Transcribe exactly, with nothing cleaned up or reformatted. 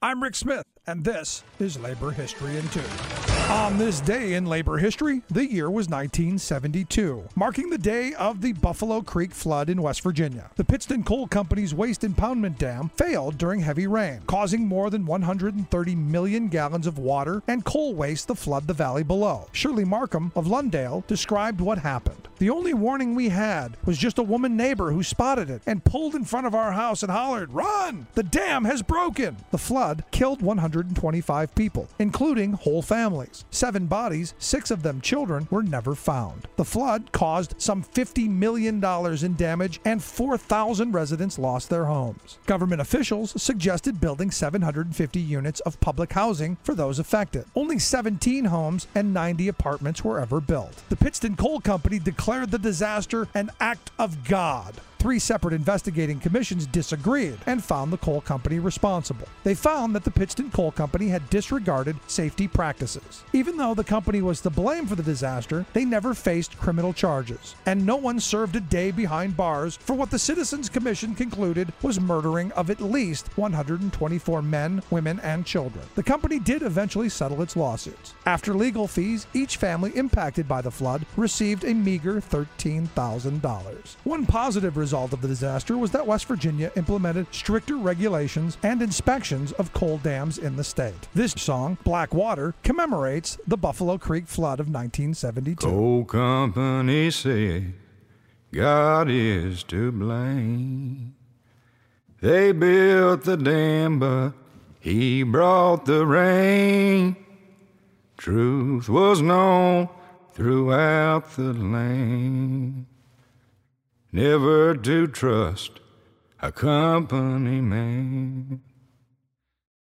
I'm Rick Smith, and this is Labor History in Two. On this day in labor history, the year was nineteen seventy-two, marking the day of the Buffalo Creek flood in West Virginia. The Pittston Coal Company's waste impoundment dam failed during heavy rain, causing more than one hundred thirty million gallons of water and coal waste to flood the valley below. Shirley Markham of Lundale described what happened. The only warning we had was just a woman neighbor who spotted it and pulled in front of our house and hollered, "Run! The dam has broken!" The flood killed one hundred twenty-five people, including whole families. Seven bodies, six of them children, were never found. The flood caused some fifty million dollars in damage, and four thousand residents lost their homes. Government officials suggested building seven hundred fifty units of public housing for those affected. Only seventeen homes and ninety apartments were ever built. The Pittston Coal Company declared the disaster an act of God. Three separate investigating commissions disagreed and found the coal company responsible. They found that the Pittston Coal Company had disregarded safety practices. Even though the company was to blame for the disaster, they never faced criminal charges, and no one served a day behind bars for what the Citizens Commission concluded was murdering of at least one hundred twenty-four men, women, and children. The company did eventually settle its lawsuits. After legal fees, each family impacted by the flood received a meager thirteen thousand dollars. One positive result result of the disaster was that West Virginia implemented stricter regulations and inspections of coal dams in the state. This song, Black Water, commemorates the Buffalo Creek flood of nineteen seventy-two. Coal company said God is to blame. They built the dam, but he brought the rain. Truth was known throughout the land. Never to trust a company man.